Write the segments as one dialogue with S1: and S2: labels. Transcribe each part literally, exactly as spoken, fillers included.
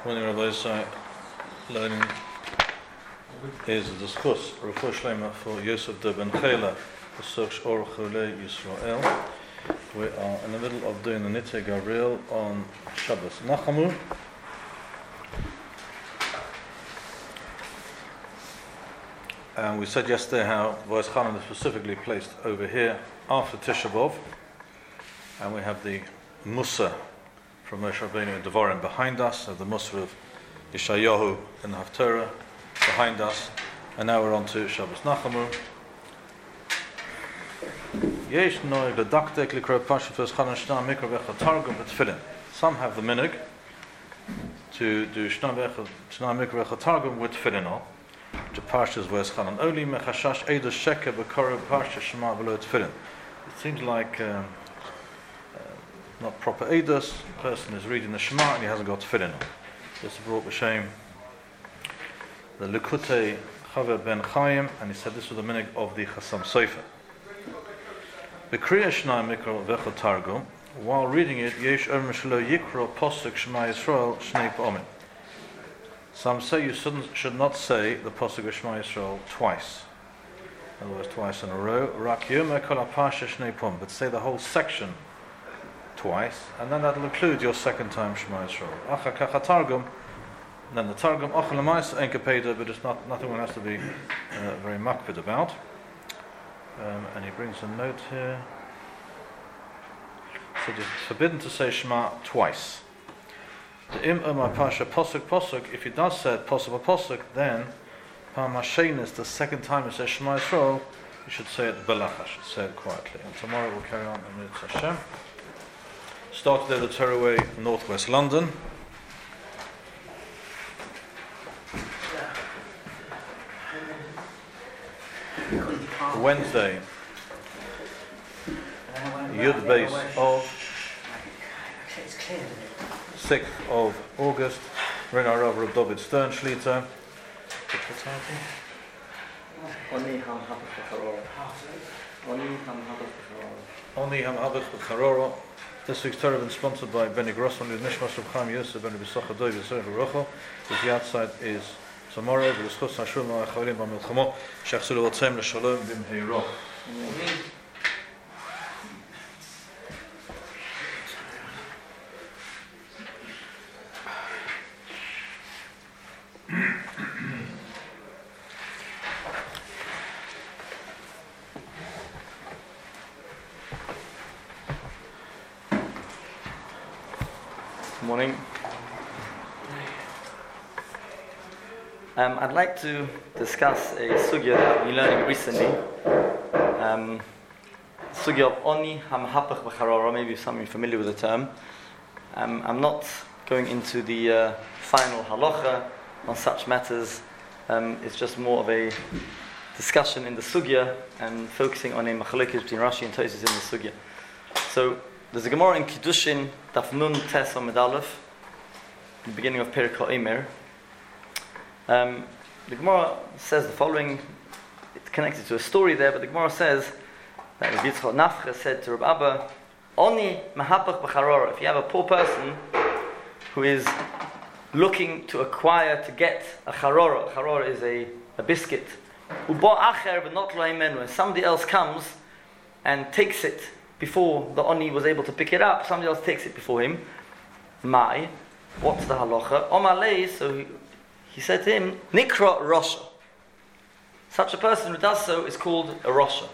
S1: Morning, Rabbi Yisai. Learning is a discuss Refuah Shlema for Yosef de Ben Chela, the Soch Or Chole Yisrael. We are in the middle of doing the Nitzei Gabriel on Shabbos Nachamu. And we said yesterday how Voice Chanan is specifically placed over here after Tisha B'Av, and we have the Musa from Moshe Rabbeinu and Devarim behind us, of the Musa of Yeshayahu and the Haftarah behind us, and now we're on to Shabbos Nachamu. Yesh noy ledaktek likro pasha Voice Chanan shna mikro v'echad targum b'tefillin. Some have the minhag to do shna mikro v'echad targum with tefillin on. To Parshas Voice Chanan only mechashash eidos sheker b'koro parsha shema v'lo tefillin. It seems like um, uh, not proper eidos. The person is reading the Shema and he hasn't got tefillin on. This is brought b'shem the Likutei Chaver ben Chaim, and he said this was the minhag of the Chasam Sofer. B'kriya shnai mikro v'echad targum. While reading it, yesh omer shelo yikro posuk Shema Yisrael shnei pa'omin. Some say you should not say the Pasuk of Shema Yisrael twice. In other words, twice in a row. Rak yoma kol ha'parsha shnei pum. But say the whole section twice, and then that'll include your second time Shema Yisrael. Achar kach ha'targum. Then the Targum, ochel l'maisa ein kapeda, but it's not, nothing one has to be uh, very makpid about. Um, and he brings a note here. So it's forbidden to say Shema twice. The im umar pasha posuk posuk. If he does say posuk posuk, then parmashein is the second time it says Shema Yisrael. You should say it belachash, say it quietly. And tomorrow we'll carry on in Mitzvah Hashem. Started at the Tearaway, northwest London. Wednesday, Yud Beis of sixth of August, Rena Rav Rav David Stern Shlita. What's the title? Oni Ham Habach B'Charora. This week's Torah has been sponsored by Benny Grossman with Nishmas Reb Chaim Yosef Ben Rabbi Socha Dov Yisrael Baruch. His yard site is tomorrow. V'l'schus Hashur Ma'achalim B'Milchamo Shechzu L'Votzem L'Shalom B'Mheiro.
S2: Morning. Um, I'd like to discuss a sugya that I've been learning recently. Um, sugya of Oni Hamhapach B'Charora. Maybe some of you are familiar with the term. Um, I'm not going into the uh, final halacha on such matters. Um, it's just more of a discussion in the sugya and focusing on a machlokes between Rashi and Tosfos in the sugya. So there's a Gemara in Kiddushin, Daf Nun Tes Amud Aleph, the beginning of Perek HaOmer. Um, the Gemara says the following. It's connected to a story there, but the Gemara says that Rabbi Yitzchak Nafcha said to Rabbi Abba, Oni mahapach b'charora. If you have a poor person who is looking to acquire, to get a charora, a charora is a, a biscuit, ubo acher but not lo imenu, and somebody else comes and takes it before the Oni was able to pick it up, somebody else takes it before him. Mai, what's the halacha? Omalei, so he, he said to him, Nikra Rosha. Such a person who does so is called a Rosha.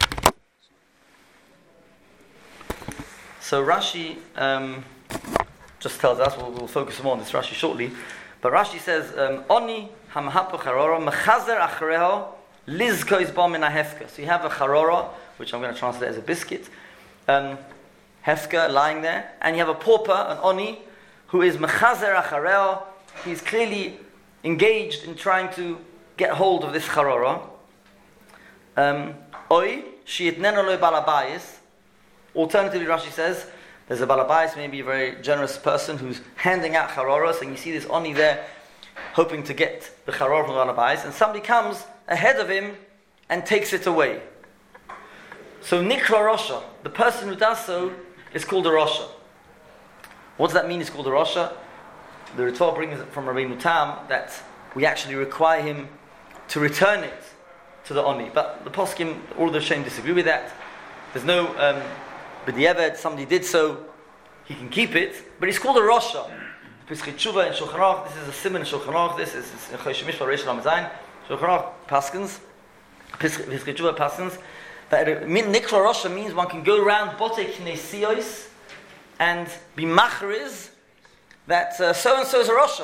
S2: So Rashi um, just tells us, we'll, we'll focus more on this Rashi shortly, but Rashi says, Oni hamhapu charora mechazer achreho lizko izbom min hafka. So you have a charora, which I'm going to translate as a biscuit, Um, hefka lying there, and you have a pauper, an oni, who is mechazer achareo. He's clearly engaged in trying to get hold of this charora. Oi sheitneno lo balabayis. Alternatively, Rashi says there's a balabayis, maybe a very generous person who's handing out charoros, and you see this oni there, hoping to get the charora from the balabayis, and somebody comes ahead of him and takes it away. So Nikra Rosha, the person who does so, is called a Rosha. What does that mean? It's called a Rosha. the Ritva brings from Rabbeinu Tam that we actually require him to return it to the Oni. But the poskim, all the Shem disagree with that. There's no um, b'diavad, somebody did so, he can keep it, but it's called a Rosha. Pischei Tshuva in Shulchan Aruch, this is a Siman in Shulchan Aruch, this is in Chosh Mishpah Reish Lamed Zayin, Shulchan Aruch Paskins, Pischei Tshuva Paskins, that Nikra Rosha means one can go around Botek Nesios and be machriz that uh, so-and-so is a Rosha.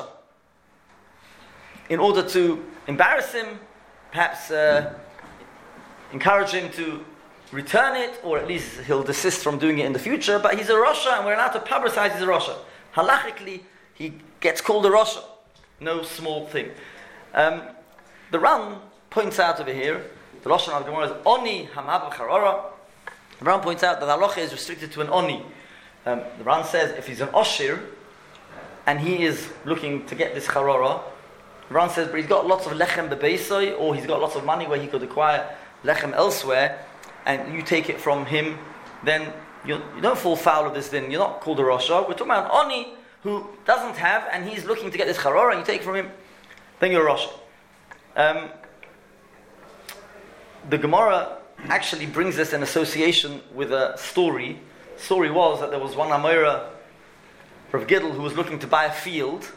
S2: In order to embarrass him, perhaps uh, encourage him to return it, or at least he'll desist from doing it in the future, but he's a Rosha and we're allowed to publicize he's a Rosha. Halachically, he gets called a Rosha. No small thing. Um, the Ran points out over here, the Lashon of the Gemara is Oni Hamab Charora. The Ran points out that the halacha is restricted to an Oni. Um, the Ran says if he's an Oshir, and he is looking to get this Charora, the Ran says, but he's got lots of lechem bebeisoi, or he's got lots of money where he could acquire lechem elsewhere, and you take it from him, then you you don't fall foul of this din. You're not called a Rosha. We're talking about an Oni who doesn't have, and he's looking to get this Charora, and you take it from him, then you're a Rosha. Um, the Gemara actually brings this in association with a story. The story was that there was one Amora, Rav Gidl, who was looking to buy a field,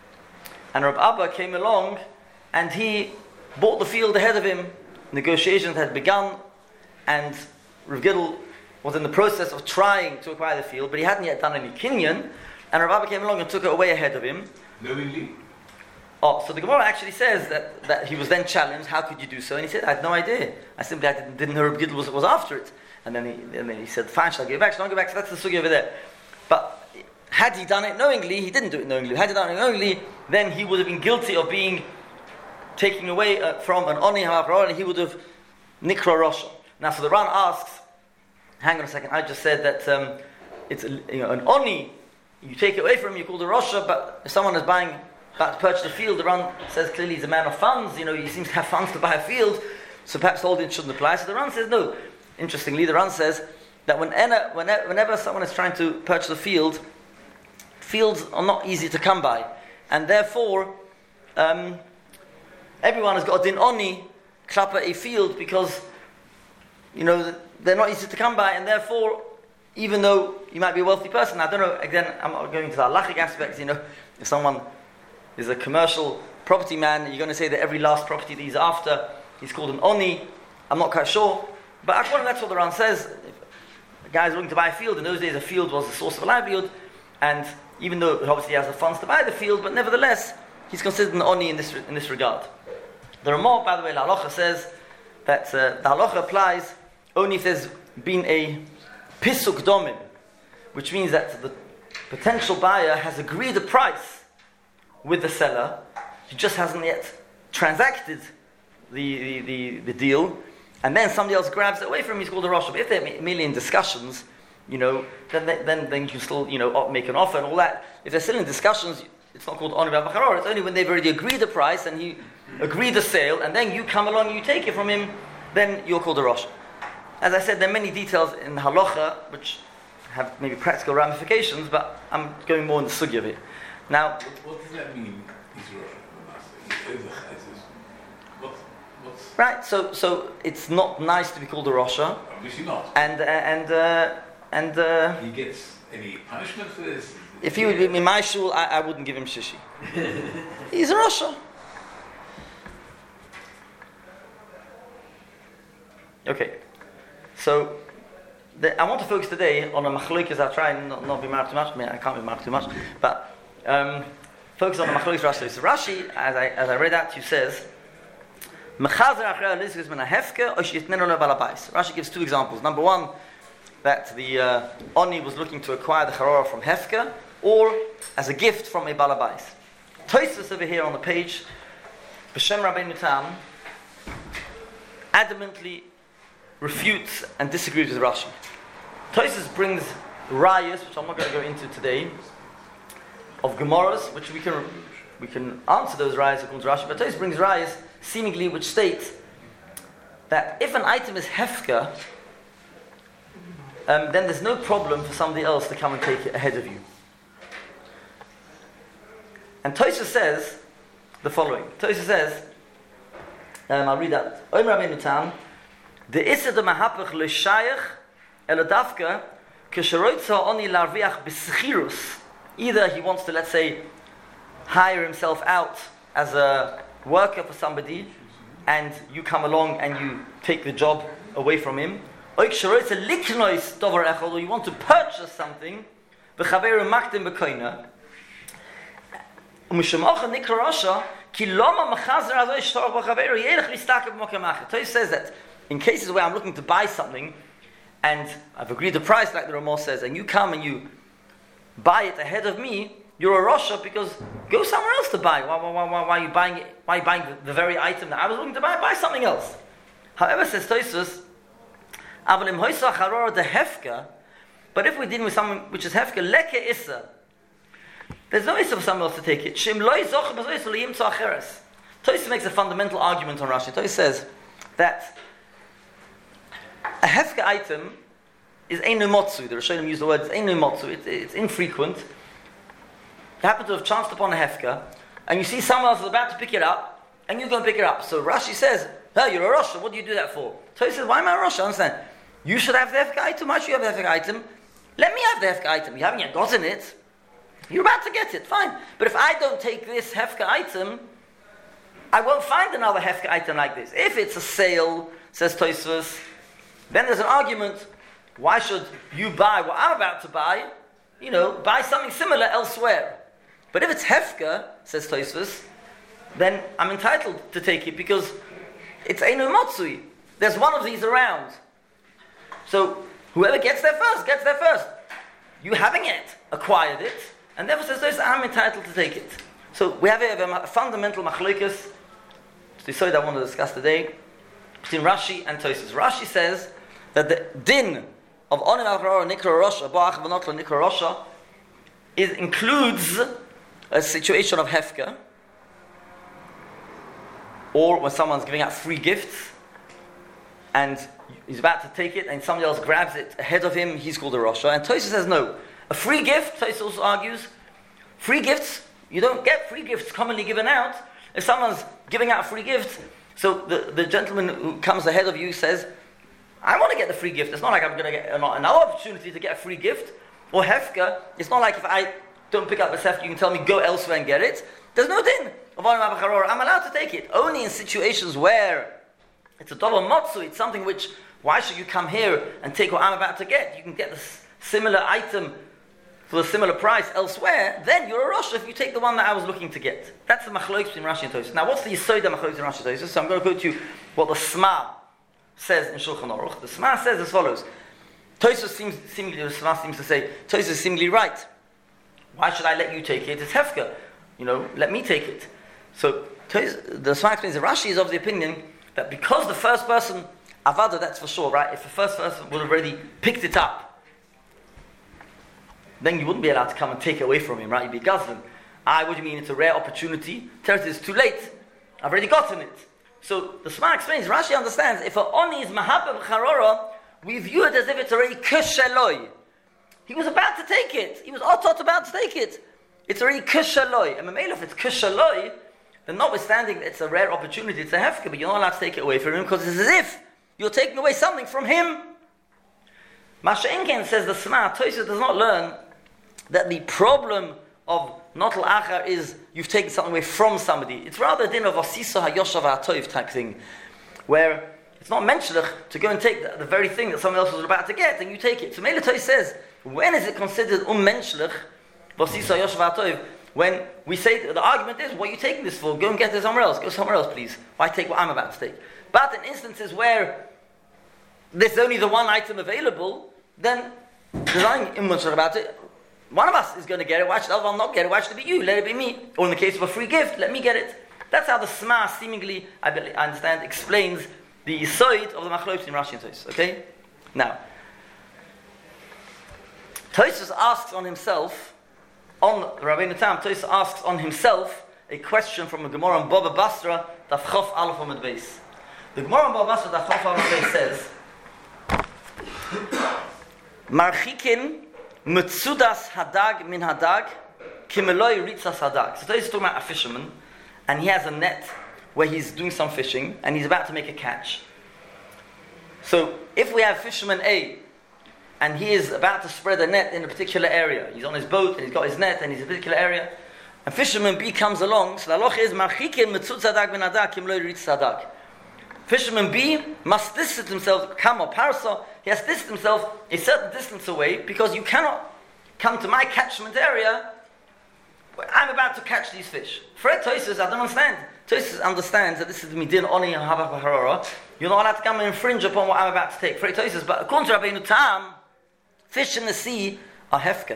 S2: and Rav Abba came along and he bought the field ahead of him. Negotiations had begun, and Rav Gidl was in the process of trying to acquire the field, but he hadn't yet done any kinyan, and Rav Abba came along and took it away ahead of him.
S3: Knowingly?
S2: Oh, so the Gemara actually says that, that he was then challenged, how could you do so? And he said, I had no idea. I simply I didn't, didn't know Rav Gidl was, was after it. And then, he, and then he said, fine, shall I give it back? Shall I give it back? So that's the sugi over there. But had he done it knowingly, he didn't do it knowingly. Had he done it knowingly, then he would have been guilty of being taken away uh, from an Oni Hamav, and he would have Nikra Rosha. Now, so the Ran asks, hang on a second, I just said that um, it's a, you know, an Oni, you take it away from him, you call the Rosha, but if someone is buying, about to purchase a field, the Ran says clearly he's a man of funds, you know, he seems to have funds to buy a field, so perhaps the holding shouldn't apply. So the Ran says no. Interestingly, the Ran says that whenever, whenever someone is trying to purchase a field, fields are not easy to come by, and therefore um, everyone has got a din oni klapa a field because you know they're not easy to come by, and therefore even though you might be a wealthy person, I don't know, again I'm not going into the halachic aspects, you know, if someone is a commercial property man, you're going to say that every last property that he's after he's called an oni. I'm not quite sure, but according to that's what the Ran says. If a guy's looking to buy a field, in those days a field was the source of a livelihood, and even though obviously he has the funds to buy the field, but nevertheless, he's considered an Oni in this in this regard. The Ramah, by the way, the halacha says that uh, the halacha applies only if there's been a pisuk domim, which means that the potential buyer has agreed a price with the seller, he just hasn't yet transacted the, the, the, the deal, and then somebody else grabs it away from him, he's called a Rosh. But if they're merely in discussions, you know, then then then you can still, you know, make an offer and all that. If they're still in discussions, it's not called Oni B'Bacharor. It's only when they've already agreed the price and he agreed the sale, and then you come along and you take it from him, then you're called a Rosh. As I said, there are many details in the halacha which have maybe practical ramifications, but I'm going more in the sugya of it. Now,
S3: what, what does that mean? He's Rosh. What, what's
S2: right? So, so it's not nice to be called a Rosha.
S3: Obviously not.
S2: And uh, and uh, and uh,
S3: He gets any punishment for this?
S2: if he would be in my shul, I, I wouldn't give him shishi. He's a Rosha. Okay, so the, I want to focus today on a machlokes. I'll try and not, not be marked too much. I mean, I can't be marked too much, but um, focus on the machlokes Rashi. So Rashi, as I as I read out to you, says, Rashi gives two examples. Number one, that the uh, Oni was looking to acquire the Charora from Hefka, or as a gift from a Balabais. Tosfos over here on the page, B'Shem Rabbeinu Tam, adamantly refutes and disagrees with Rashi. Tosfos brings rayas, which I'm not going to go into today, of Gemaras, which we can we can answer those rayas according to Rashi, but Tosfos brings rayas seemingly which states that if an item is Hefka, um, then there's no problem for somebody else to come and take it ahead of you. And Tosfos says the following. Tosfos says, um, I'll read that. Omer Rabbeinu Tam, the Issa de Mahapach le Shayach el Adavka Kesheroitza Oni Larviach B'Sechirus. Either he wants to, let's say, hire himself out as a worker for somebody, and you come along and you take the job away from him. Or you want to purchase something, Tosfos says that in cases where I'm looking to buy something, and I've agreed the price, like the Ramah says, and you come and you buy it ahead of me, you're a Rasha because go somewhere else to buy. Why, why, why, why, why are you buying it? Why are you buying the, the very item that I was looking to buy? Buy something else. However, says Tosfos, but if we're dealing with someone which is hefka, leke issa, there's no issa for someone else to take it. Tosfos makes a fundamental argument on Rashi. Tosfos says that a hefka item is einu motzu. The Rishonim use the word einu motzu. It's, it's infrequent. You happen to have chanced upon a hefka, and you see someone else is about to pick it up, and you go and pick it up. So Rashi says, "Oh, you're a Rasha. What do you do that for?" So he says, "Why am I a Rasha?" I understand. You should have the hefka item. Why should you have the hefka item? Let me have the hefka item. You haven't yet gotten it. You're about to get it. Fine. But if I don't take this hefka item, I won't find another hefka item like this. If it's a sale, says Tosfos, then there's an argument. Why should you buy what I'm about to buy? You know, buy something similar elsewhere. But if it's hefka, says Tosfos, then I'm entitled to take it because it's einu matsui. There's one of these around. So whoever gets there first, gets there first. You having it, acquired it, and therefore says Tosfos, I'm entitled to take it. So we have a, a fundamental machlokes, the side I want to discuss today, between Rashi and Tosfos. Rashi says that the din of onim al nikra rosha, ba'ach v'notla nikra rosha, is includes a situation of hefka, or when someone's giving out free gifts, and he's about to take it, and somebody else grabs it ahead of him, he's called a rosha. And Tosfos says no. A free gift, Tosfos also argues, free gifts, you don't get free gifts commonly given out. If someone's giving out free gifts, so the, the gentleman who comes ahead of you says, I want to get the free gift. It's not like I'm going to get another opportunity to get a free gift. Or hefka, it's not like if I don't pick up the hefka, you can tell me go elsewhere and get it. There's no din of onim abacharor. I'm allowed to take it. Only in situations where it's a double motzu, it's something which, why should you come here and take what I'm about to get? You can get this similar item for a similar price elsewhere, then you're a Rosh if you take the one that I was looking to get. That's the machlokes between Rashi and Tosfos. Now what's the yisoid of machlokes in Rashi and Tosfos? So I'm going to quote you what the Sma says in Shulchan Aruch. The Sma says as follows. Tosfos seems, seemingly, the Sma seems to say, Tosfos is seemingly right. Why should I let you take it? It's hefka. You know, let me take it. So Tosfos, the Sma explains that Rashi is of the opinion that because the first person, Avada, that's for sure, right? If the first person would have already picked it up, then you wouldn't be allowed to come and take it away from him, right? You'd be gazlan. I, what do you mean? It's a rare opportunity. Teretz is too late. I've already gotten it. So the Sma explains, Rashi understands, if a oni is mahapa v'charora, we view it as if it's already kushaloi. He was about to take it. He was otot about to take it. It's already kushaloi. And Mamela, if it's kushaloi, then notwithstanding that it's a rare opportunity, it's a hefka, but you're not allowed to take it away from him because it's as if you're taking away something from him. Masha Inken says the Sma, Tosfos does not learn that the problem of Notel Achar is you've taken something away from somebody. It's rather a din of Asisa HaYoshav HaToiv type thing, where it's not mentioned to go and take the, the very thing that someone else was about to get, and you take it. So Mele Tosfos says, when is it considered unmenschlich, Asisa HaYoshav HaToiv? When we say, the argument is, what are you taking this for? Go and get it somewhere else. Go somewhere else, please. Why take what I'm about to take? But in instances where there's only the one item available, then there's nothing unmenschlich about it. One of us is going to get it. Why should the other one not get it? Why should it be you? Let it be me. Or in the case of a free gift, let me get it. That's how the Sma seemingly, I, believe, I understand, explains the yisoid of the machlokes in Rashi and Tosfos. Okay? Now, Tosfos asks on himself, on Rabbeinu Tam, Tosfos asks on himself a question from a Gemara on Baba Basra, Daf Chof Aleph Amud Beis. The Gemara on Baba Basra, Daf Chof Amud Beis says, Marchikin Metzudas hadag min hadag kimeloi ritza sadak. So today he's talking about a fisherman, and he has a net where he's doing some fishing, and he's about to make a catch. So if we have fisherman A, and he is about to spread a net in a particular area, he's on his boat, and he's got his net, and he's in a particular area, and fisherman B comes along, so the halacha is, marchikin metzut sadak ben adak kimeloi ritza sadak. Fisherman B must distance himself, kam or parsa, he has to distance himself a certain distance away, because you cannot come to my catchment area where I'm about to catch these fish. Fred Toysus, I don't understand. Toysus understands that this is the midin oni and havach b'harara. You're not allowed to come and infringe upon what I'm about to take. Fred Toysus, but according to Rabbeinu Tam, fish in the sea are hefka.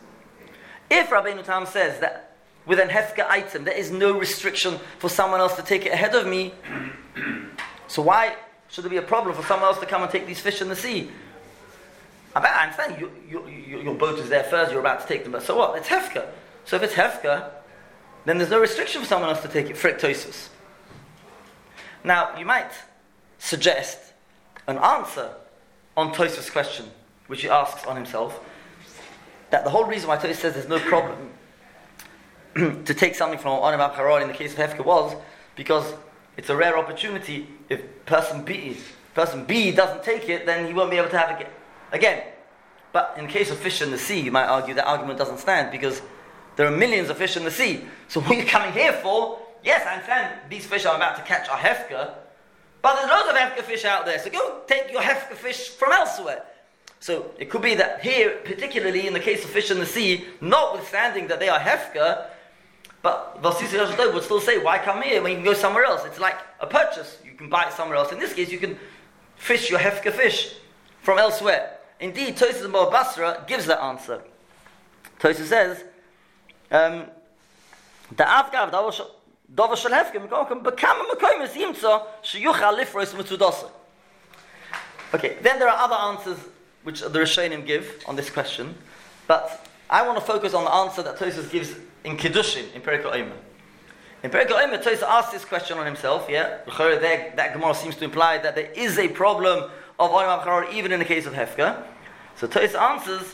S2: If Rabbeinu Tam says that with an hefka item there is no restriction for someone else to take it ahead of me, so why should there be a problem for someone else to come and take these fish in the sea? I bet I understand you, you, you, your boat is there first, you're about to take them, but so what? It's hefka. So if it's hefka, then there's no restriction for someone else to take it. Frik Toysus. Now, you might suggest an answer on Toysus' question, which he asks on himself, that the whole reason why Toysus says there's no problem to take something from Onim Abharor in the case of hefka was because it's a rare opportunity. If person B, person B doesn't take it, then he won't be able to have it again. But in the case of fish in the sea, you might argue that argument doesn't stand because there are millions of fish in the sea. So what are you coming here for? Yes, I understand these fish I'm about to catch are hefka, but there's loads of hefka fish out there. So go take your hefka fish from elsewhere. So it could be that here, particularly in the case of fish in the sea, notwithstanding that they are hefka, but Vasisi Rajadov would still say, why come here when you can go somewhere else? It's like a purchase. You can buy it somewhere else. In this case, you can fish your hefka fish from elsewhere. Indeed, Tosfos in Baba Basra gives that answer. Tosfos says, um, the Avgav Dova Shel Hefka Mekokim Bekam Mekoim Yimtza Sheyuchal Lifros Mitzudasa. Okay, then there are other answers which the Rishonim give on this question, but I want to focus on the answer that Tosfos gives in Kiddushin, in Perek Omer. In Perek Omer, Tosfos asks this question on himself, yeah? There, that Gemara seems to imply that there is a problem of Onim Abcharor even in the case of Hefka. So Tosfos answers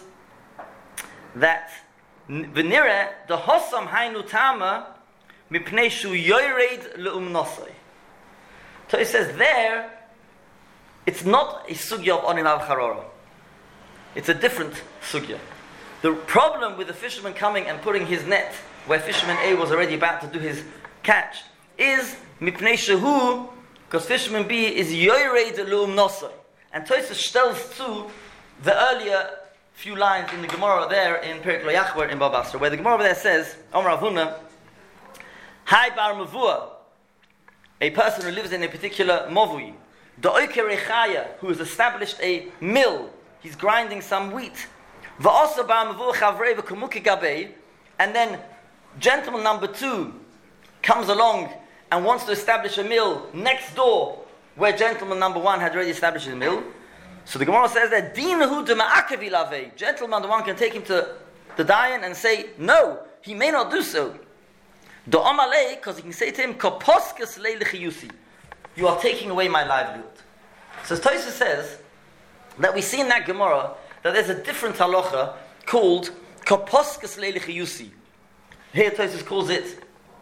S2: that V'nireh the Hossam Hainu Tama Mipnei Shu Yored Le'umnosai. Tosfos says there, it's not a sugya of Onim Abcharor. It's a different sugya. The problem with the fisherman coming and putting his net where fisherman A was already about to do his catch is Mipnei Shehu, because fisherman B is Yored Le'umnosai. And Tosfos tells to the earlier few lines in the Gemara there in Perek Lo Yachbar in Baba Basra, where the Gemara over there says, Omer Rav Huna, Hai bar mavua, a person who lives in a particular movui, Da'oker Rechaya, who has established a mill, he's grinding some wheat, Va'osa bar mavua chavrei v'kamuki gabei, and then gentleman number two comes along and wants to establish a mill next door where gentleman number one had already established a mill. So the Gemara says that Dinahu de ma'akavi lavei, gentleman number one can take him to the Dayan and say, no, he may not do so. Do amalei, because he can say to him, Koposkas leilichiyusi, you are taking away my livelihood. So Tosfos says that we see in that Gemara that there's a different halacha called Koposkas leilichiyusi. Here Tosfos calls it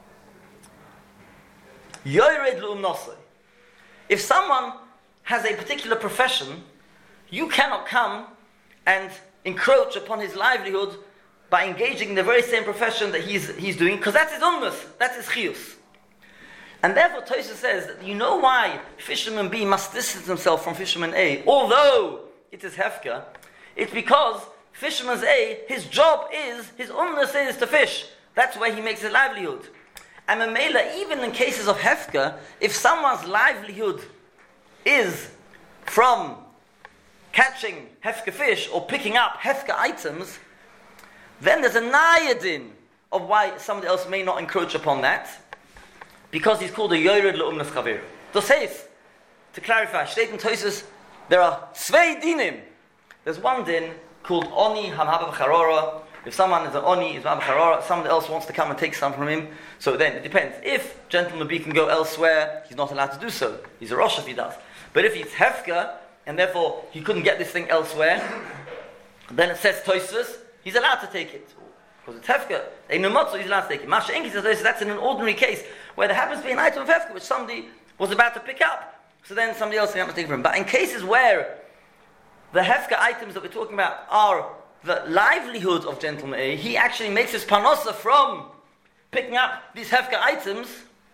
S2: Yored Le'umnosai. If someone has a particular profession, you cannot come and encroach upon his livelihood by engaging in the very same profession that he's, he's doing, because that's his umnus, that's his chiyus. And therefore Tosfos says that you know why fisherman B must distance himself from fisherman A, although it is hefka, it's because fisherman A, his job is, his umnus is to fish. That's where he makes his livelihood. And Mamela, even in cases of hefka, if someone's livelihood is from catching hefka fish or picking up hefka items, then there's a nayadin of why somebody else may not encroach upon that, because he's called a yored le'umnas chavir. To say, to clarify, steht in Tosfos, there are zwei dinim. There's one din called oni hamhaba b'charora. If someone is an oni, is b'charora, someone else wants to come and take some from him, so then it depends. If gentleman B can go elsewhere, he's not allowed to do so. He's a rosh if he does. But if he's hefka, and therefore he couldn't get this thing elsewhere, then it says Tosfos, he's allowed to take it. because it's hefka. A numotzo, he's allowed to take it. Masha Enki says that's in an ordinary case where there happens to be an item of hefka which somebody was about to pick up. So then somebody else can have to take it from him. But in cases where the hefka items that we're talking about are the livelihood of gentleman A, he actually makes his panosa from picking up these hefka items.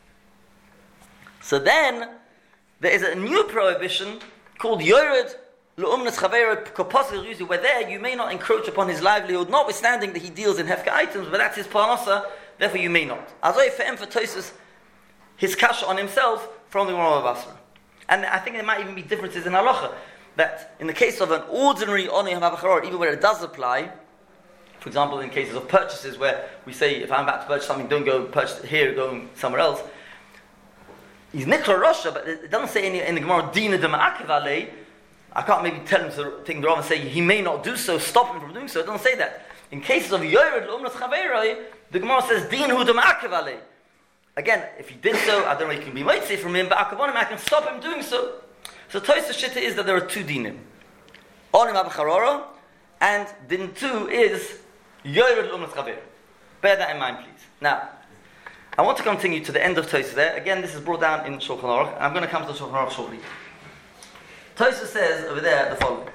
S2: So then there is a new prohibition called Yored L'umnas Chaver Kopos Ruzi, where there you may not encroach upon his livelihood, notwithstanding that he deals in hefka items, but that's his panosa, therefore you may not. Azoi for emphasis his kasha on himself from the Gemara of Basra. And I think there might even be differences in halacha, that in the case of an ordinary Oni HaMavacharor, even where it does apply, for example in cases of purchases where we say if I'm about to purchase something, don't go purchase it here, go somewhere else. He's Nikra Rosha, but it doesn't say any, in the Gemara, Dina de Ma'akiv Alei. I can't maybe tell him to take the Rav and say he may not do so, stop him from doing so. It doesn't say that. In cases of Yored L'umnas Chaveroi, the Gemara says Din Hu de Ma'akiv Alei. Again, if he did so, I don't know if he can be mitzvah from him, but Akavonim, I can stop him doing so. So Tosfos Shitta is that there are two dinim. Onim Abacharora, and din two is Yored L'umnas Chaver. Bear that in mind, please. Now, I want to continue to the end of Tosfos there. Again, this is brought down in Shulchan Aruch. I'm going to come to the Shulchan Aruch shortly. Tosfos says over there the following.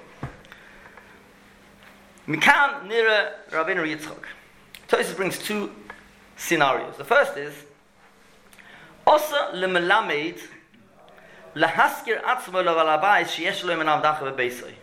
S2: Mikan Nira Rabbeinu Yitzchak. Tosfos brings two scenarios. The first is Osa lemelamed lahaskir atzmo levalabais sheyesh lo menav dacha bebeisoi.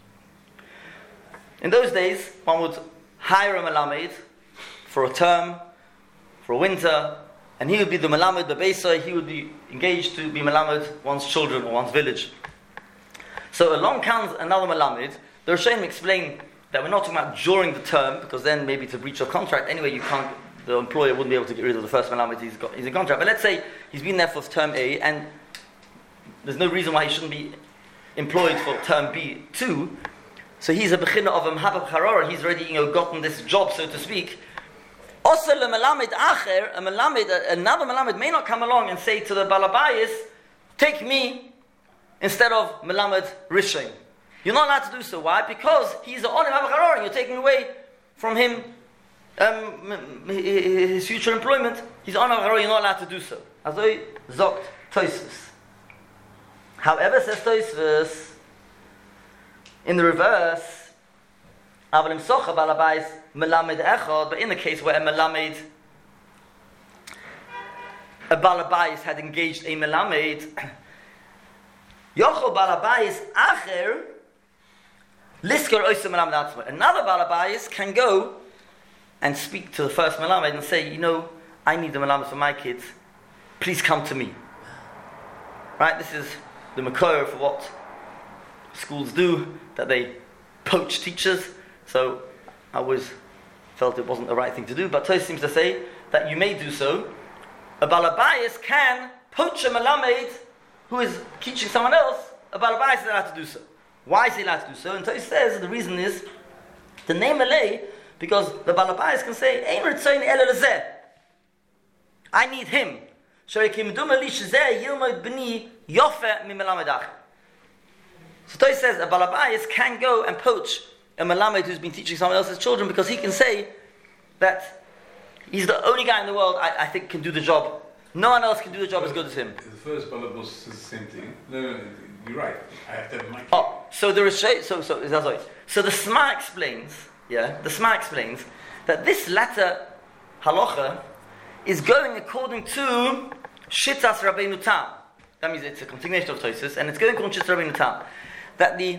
S2: In those days, one would hire a melamed for a term, for a winter, and he would be the melamed bebeisoi. He would be engaged to be melamed one's children or one's village. So along comes another melamed. The Rishonim explain that we're not talking about during the term, because then maybe it's a breach of contract. Anyway, you can't. The employer wouldn't be able to get rid of the first melamed he's got. He's in contract. But let's say he's been there for term A, and there's no reason why he shouldn't be employed for term B too. So he's a bechina of a mhabab harora. He's already, you know, gotten this job, so to speak. Also, a melamed acher, a melamed, another melamed may not come along and say to the balabayis, "Take me instead of melamed rishon." You're not allowed to do so. Why? Because he's the onim mhabab harora, and you're taking away from him Um, his future employment. He's on a you're not allowed to do so. Azoi zokt Tosfos. However, says Tosfos, in the reverse, avalim socha balabais melamed echad, but in the case where a melamed, a balabais had engaged a melamed, yochol balabais acher lisker oisem melamed atzma. Another balabais can go and speak to the first melamed and say, you know, I need the melamed for my kids. Please come to me. Right? This is the makor for what schools do, that they poach teachers. So I always felt it wasn't the right thing to do, but Tosfos seems to say that you may do so. A balabayas can poach a melamed who is teaching someone else. A balabayas is allowed to do so. Why is he allowed to do so? And Tosfos says the reason is the name Malay, because the balabayas can say, Ein ritzoin ela lezeh. I need him. Sharikim dum li shezeh yilmod b'ni yofe mi melamed acher. So Tosfos says a balabayas can go and poach a melamed who's been teaching someone else's children, because he can say that he's the only guy in the world I, I think can do the job. No one else can do the job as good as him.
S3: The first balabos says the same thing. No, no, no, you're right. I have to have my kid.
S2: Oh, so there is so so so that's right. So the Sma explains, yeah, the Sma explains that this latter halacha is going according to Shittas Rabbeinu Tam. That means it's a continuation of Tosfos, and it's going according to Shittas Rabbeinu Tam. That the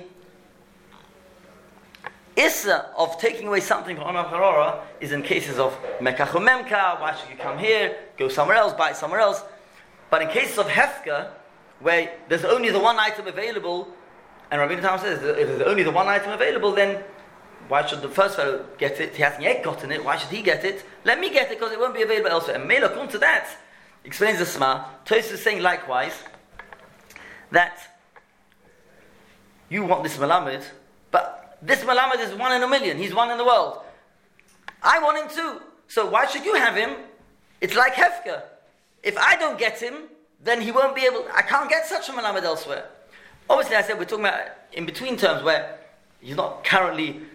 S2: Issa of taking away something from Onav Harora is in cases of Mekach or Memka, why should you come here, go somewhere else, buy it somewhere else. But in cases of Hefka, where there's only the one item available, and Rabbeinu Tam says, if there's only the one item available, then why should the first fellow get it? He hasn't yet gotten it, why should he get it? Let me get it, because it won't be available elsewhere. And Mela, according to that, explains the Sma, Tosfos is saying likewise, that you want this Melamed, but this Melamed is one in a million. He's one in the world. I want him too. So why should you have him? It's like Hefka. If I don't get him, then he won't be able... I can't get such a Melamed elsewhere. Obviously, I said we're talking about in between terms where he's not currently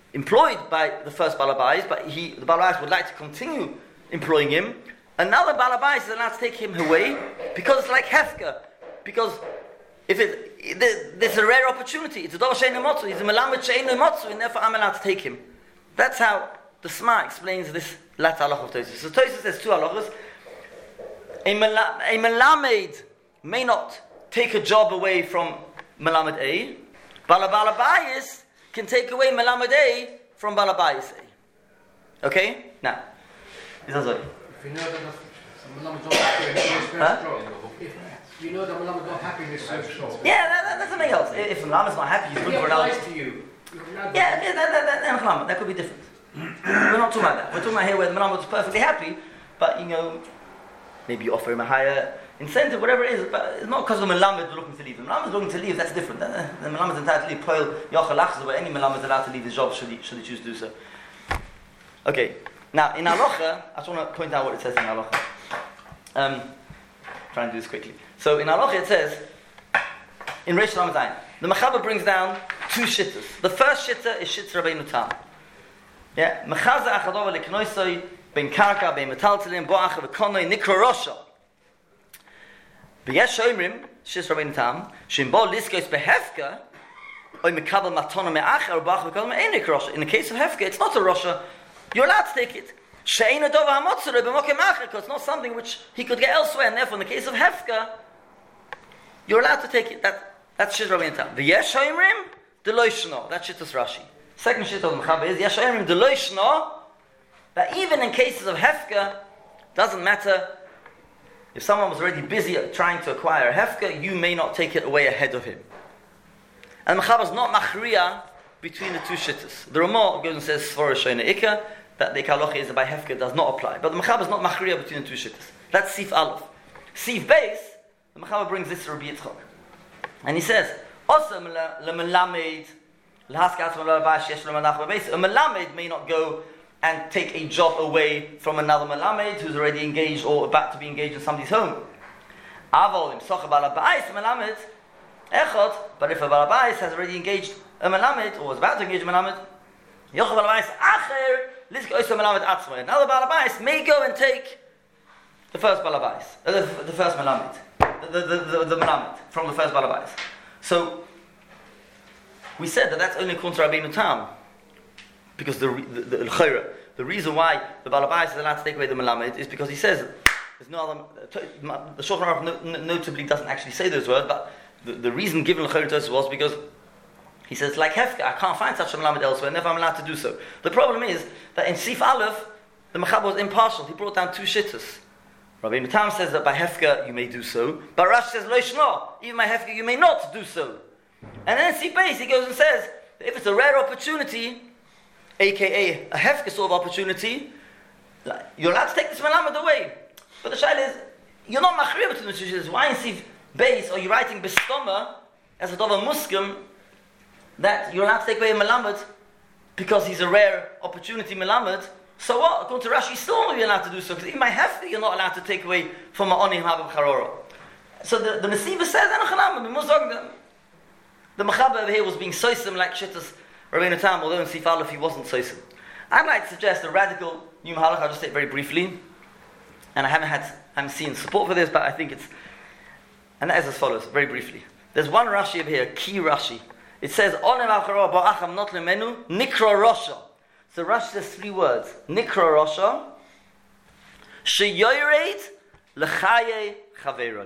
S2: employed by the first balabais, but he, the balabais would like to continue employing him, another balabais is allowed to take him away because it's like hefka. Because if it, there's a rare opportunity, it's a dor she'eino motzu, he's a melamed she'eino motzu, and therefore I'm allowed to take him. That's how the Sma explains this lat halach of Tosfos. So Tosfos says two halachas. A, mela, a melamed may not take a job away from melamed A, but a balabayis can take away melamed A from balabayis A. Okay? Now, is that so?
S4: If you know that the melamed don't happiness
S2: Huh?
S4: if you know that melamed don't happiness so strong.
S2: Yeah, that, that doesn't make sense. If the melamed's not happy, he's
S4: He
S2: looking for another.
S4: applies to you.
S2: Yeah, yeah, that, that, that, that, that could be different. We're not talking about that. We're talking about here where the melamed was perfectly happy, but you know, maybe you offer him a higher incentive, whatever it is, but it's not because the melamed is looking to leave. The melamed is looking to leave, that's different. The, the melamed is entitled to leave. Poil yachal lachs, where any melamed is allowed to leave his job should he, should he choose to do so. Okay, now in halacha, I just want to point out what it says in halacha. Um, try and do this quickly. So in halacha it says, in Reish Lamed Zayin, the Mechaber brings down two shittas. The first shitta is shitta Rabbeinu Tam. Yeah, mechaza achadova leknoisoi ben karka ben metaltelim boacha v'konoi nikra rosha. V'yesh shoymrim shis Rabbeinu Tam shim bo liskos behefka oy mekabel matona me'acha or boacha v'konoi me'en nikra rosha. In the case of hefka, it's not a rosha. You're allowed to take it. She'ein adova hamotzere b'mokem acher, because it's not something which he could get elsewhere. And therefore, in the case of hefka, you're allowed to take it. That that's shis Rabbeinu Tam. V'yesh shoymrim deloy shno. That's shittas Rashi. Second shit of the Mechaber is Yesh Oyrim Deloy Shno, that even in cases of hefka, doesn't matter if someone was already busy trying to acquire a hefka, you may not take it away ahead of him. And the Mechaber is not machriya between the two shittas. The Ramah goes and says Sfora Shoyna Ikka, that the halacha is that by hefka does not apply. But the Mechaber is not machriya between the two shittas. That's Sif Aleph. Sif Beis, the Mechaber brings this to Rabbi Yitzchak, and he says Osam leMelamed. A melamed may not go and take a job away from another melamed who's already engaged or about to be engaged in somebody's home. But if a balabais has already engaged a melamed or was about to engage a melamed, another balabais may go and take the first balabais, uh, the, the first melamed, the, the, the, the melamed from the first balabais. So we said that that's only according to Rabbeinu Tam, because the the, the, the, the reason why the balabais is allowed to take away the melamed is because he says there's no other. The Shulchan Aruch no, notably doesn't actually say those words, but the, the reason given l'chayra was because he says like hefka, I can't find such a melamed elsewhere, and therefore I'm allowed to do so. The problem is that in Sif Aleph the Mechaber was impartial. He brought down two shittas. Rabbeinu Tam says that by hefka you may do so, but Rashi says lo shno, even by hefka you may not do so. And then in Sif he goes and says that if it's a rare opportunity, aka a hefka sort of opportunity, you're allowed to take this melamed away. But the shaila is, you're not machriya between the two shittas. Why in Sif Beis are you writing b'stoma as a dover muskim that you're allowed to take away a melamed because he's a rare opportunity melamed? So what? According to Rashi, still you're allowed to do so, because even my hefka you're not allowed to take away from a onim haba b'charora. So the the Nesiva says, the Mechaber over here was being soisim like shittas Rabbeinu Tam, although in Sif Aleph he wasn't soisim. I'd like to suggest a radical new mahalach. I'll just say it very briefly, and I haven't had, I haven't seen support for this, but I think it's, and that is as follows, very briefly. There's one Rashi over here, key Rashi. It says, Onem al-Chara ba'acham not lemenu, nikra rosha. So Rashi says three words, nikra rosha, sheyoyreid lechaye chaveroi.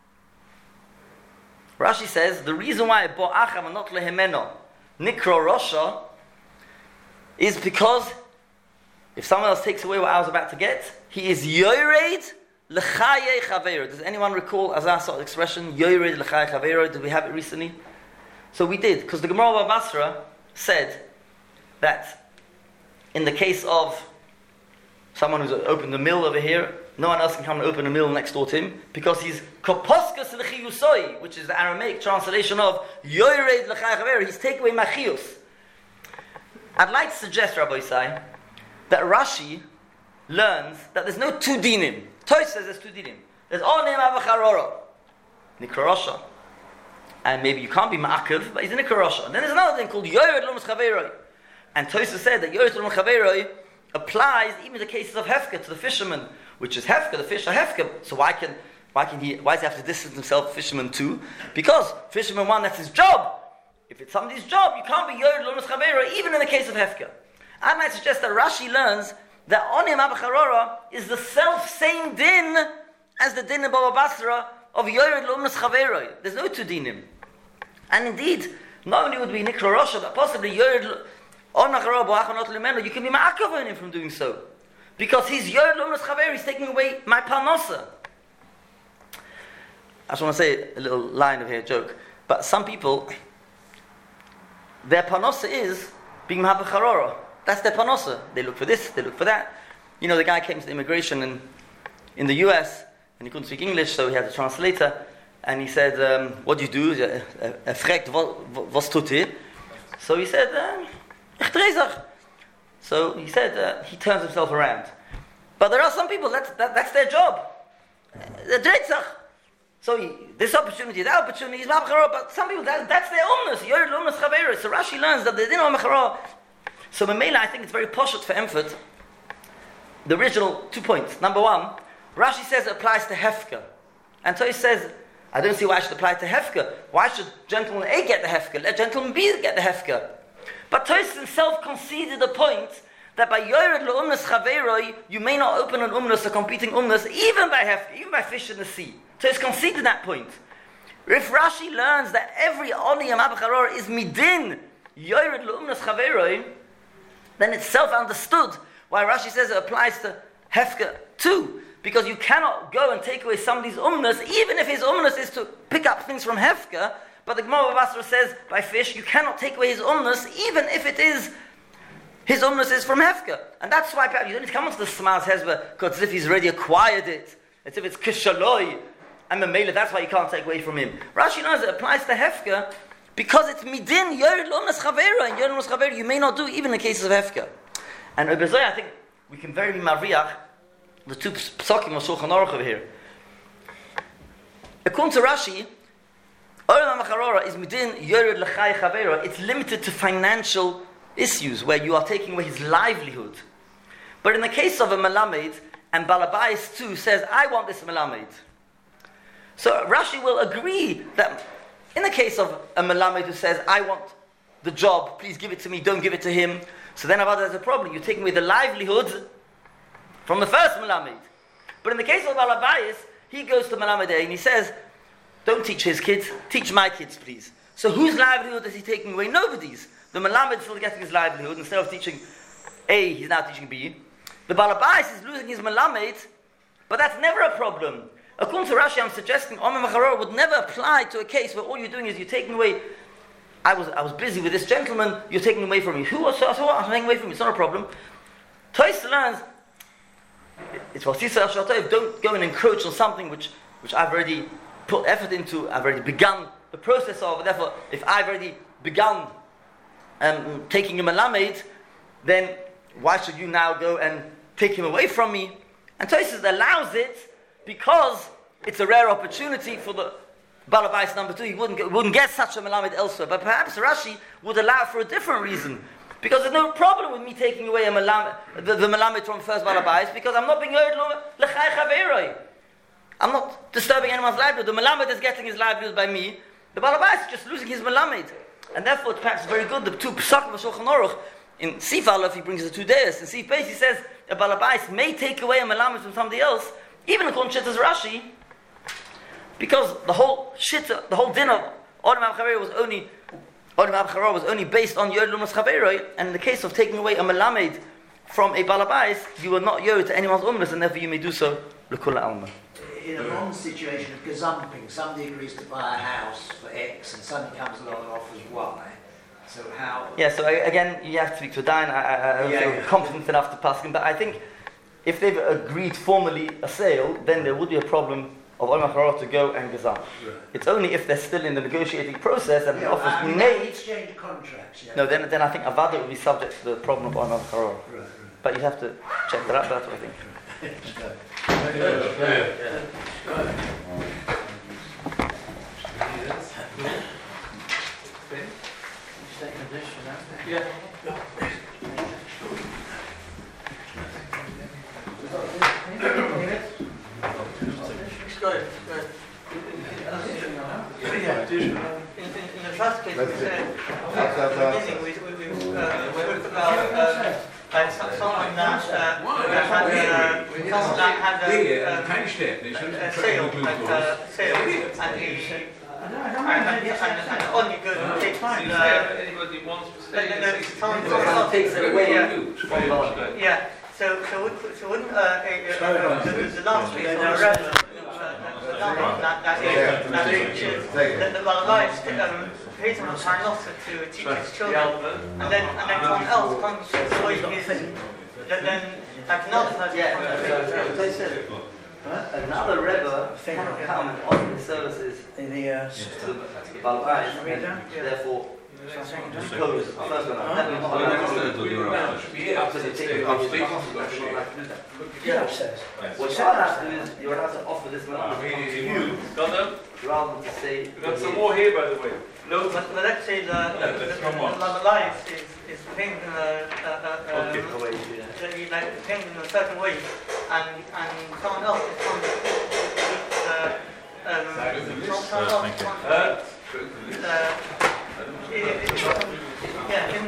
S2: Rashi says, the reason why ba'acham and not lehemeno, nikra rosha, is because if someone else takes away what I was about to get, he is yoyreid lechaye chaveroi. Does anyone recall Azaz's expression, yoyreid lechaye chaveroi? Did we have it recently? So we did, because the Gemara of Basra said that in the case of someone who's opened a mill over here, no one else can come and open a mill next door to him, because he's koposkas lechiyusoi, which is the Aramaic translation of yoyreid lechaye chaveroi. He's taken away machiyus. I'd like to suggest, Rabbi Isai, that Rashi learns that there's no two dinim. Tosh says there's two dinim. There's onim avacharora, nikra rosha, and maybe you can't be ma'akev, but he's a nikra rosha. And then there's another thing called yored lomus chaveroi. And Tosa said that Yored L'um Chaveroi applies even in the cases of Hefka to the fisherman, which is Hefka, the fish are Hefka. So why can why can he why does he have to distance himself, fisherman two? Because fisherman one, that's his job. If it's somebody's job, you can't be Yored L'um Chaveroi even in the case of Hefka. I might suggest that Rashi learns that Onim Abacharora is the self-same din as the din of Baba Basra of Yored L'um Chaveroi. There's no two dinim. And indeed, not only would be Nikra Rosha, but possibly Yored On Macharor Bo'achonot Lemenu, you can be ma'akav on him from doing so. Because he's Yored L'um Chaveroi, he's taking away my parnosa. I just want to say a little line over here, joke. But some people, their parnosa is being Mahabacharora. That's their parnosa. They look for this, they look for that. You know, the guy came to the immigration in, in the U S, and he couldn't speak English, so he had a translator. And he said, um, what do you do? He fragt, was tut he? So he said, ich drezach. So he said, uh, he turns himself around. But there are some people, that's, that, that's their job. They're drezach. So he, this opportunity, that opportunity, is ma'abacharo, but some people, that, that's their umnus. Yored l'umnus chaveru. So Rashi learns that they didn't know ma'abacharo. So Mamela, I think it's very poshut for Emford. The original two points. Number one, Rashi says it applies to Hefka. And so he says, I don't see why it should apply to Hefka. Why should gentleman A get the Hefka? Let gentleman B get the Hefka. But Tosis himself conceded the point that by Yored L'umnus Chaveroi, you may not open an umnus, a competing umnus, even by Hefka, even by fish in the sea. Tosis conceded that point. If Rashi learns that every Oni and Mabacharor is midin, Yored L'umnus Chaveroi, then it's self-understood why Rashi says it applies to Hefka too. Because you cannot go and take away somebody's umnus, even if his umnus is to pick up things from Hefka. But the Gemara Basra says, by fish, you cannot take away his umnus, even if it is, his umnus is from Hefka. And that's why you don't need to come onto the Smas Hezbollah, because as if he's already acquired it, as if it's Kishaloi, and Mamela, that's why you can't take away from him. Rashi knows it applies to Hefka, because it's midin, Yored L'umnus Chaveroi, and Yored L'umnus Chaveroi you may not do, even in the cases of Hefka. And Obezoy, I think, we can very be Mariach, the two psakim of Shulchan Aruch over here. According to Rashi, Olam HaMacharora is midin Yored L'chai Chavera. It's limited to financial issues where you are taking away his livelihood. But in the case of a Melamed, and Balabais too says, I want this Melamed. So Rashi will agree that in the case of a Melamed who says, I want the job, please give it to me, don't give it to him. So then Avada has a problem. You're taking away the livelihood from the first Melamed. But in the case of Balabais, he goes to Melamed and he says, don't teach his kids, teach my kids, please. So whose livelihood is he taking away? Nobody's. The Melamed is still getting his livelihood. Instead of teaching A, he's now teaching B. The Balabais is losing his Melamed, but that's never a problem. According to Rashi, I'm suggesting Omer Macharor would never apply to a case where all you're doing is you're taking away, I was I was busy with this gentleman, you're taking away from me. Who was so, so what? I'm taking away from me, it's not a problem. Toys learns, it's what Sisa Shatov, don't go and encroach on something which, which I've already put effort into, I've already begun the process of, therefore, if I've already begun um, taking him a Melamed, then why should you now go and take him away from me? And Tosis allows it because it's a rare opportunity for the Balabais number two. He wouldn't get, wouldn't get such a Melamed elsewhere. But perhaps Rashi would allow it for a different reason. Because there's no problem with me taking away a Melamed, the, the Melamed from first Balabais, because I'm not being Yored L'chai Chaveroi. I'm not disturbing anyone's livelihood. The Melamed is getting his livelihood by me. The Balabais is just losing his Melamed. And therefore, it's perhaps very good. The two Psakim of Shulchan Aruch, in Sif Aleph, he brings the two days. In Sif Beis, he says, a Balabais may take away a Melamed from somebody else, even according to Shittas Rashi, because the whole Shitta, the whole din of Olam HaChavera was only, Olam HaChavera was only based on Yored L'umnus Chaveroi, and in the case of taking away a Melamed from a Balabais, you are not Yored to anyone's umnus, and therefore you may do so L'kula Alma.
S4: In a wrong situation of gazumping, somebody agrees to buy a house for X, and somebody comes along and offers Y. So how?
S2: Yeah. So I, again, you have to speak to a Dayan. I, I, I don't
S4: yeah,
S2: feel
S4: yeah.
S2: confident enough to pass him, but I think if they've agreed formally a sale, then there would be a problem of Olam HaCharor to go and gazam. Right. It's only if they're still in the negotiating process and
S4: yeah,
S2: the offers
S4: I mean,
S2: made.
S4: exchange contracts. Yeah.
S2: No, then then I think Avada would be subject to the problem of Olam HaCharor.
S4: Right, right.
S2: But you have to check that out. That's what I think.
S4: Yeah.
S5: is uh, we're busy with, with, with uh, we talked about um, uh, so- someone that uh, that had uh, someone that had
S3: Dingen,
S5: a, um,
S3: keine Städte, nicht?
S5: a sale, like uh, sale, and he and, and, and, and only good takes uh,
S6: Anybody wants to
S5: no, no, no, someone, someone
S2: Someone
S5: else
S2: takes it away
S5: Yeah.
S2: from God.
S5: Yeah, so so would so wouldn't uh, a, a, a, the, the last piece of the red that that is that is that the Balavai um pays him a time not to teach his children, and then and then someone else comes to destroy his then then like another person
S2: Yeah,
S5: comes
S2: so, so they said, another Rebbe cannot come and offer his services
S4: In the uh,
S2: to the Baal and therefore because the first one, I'm not allowed to because it takes away his responsibility.
S4: yeah, upstairs.
S2: What you're allowed to do is you're allowed to offer this man to you
S6: Got them?
S2: rather than to say
S6: We got some more here, by the way. No,
S5: But, but let's say the the, the, the, the life is is paying uh, uh, uh, um,
S6: Okay.
S2: away to you.
S5: that you like paying in a certain way, and and someone else is coming with uh, um, someone else
S1: Thank you.
S5: comes
S6: Uh,
S5: with uh, it- it- it- yeah, in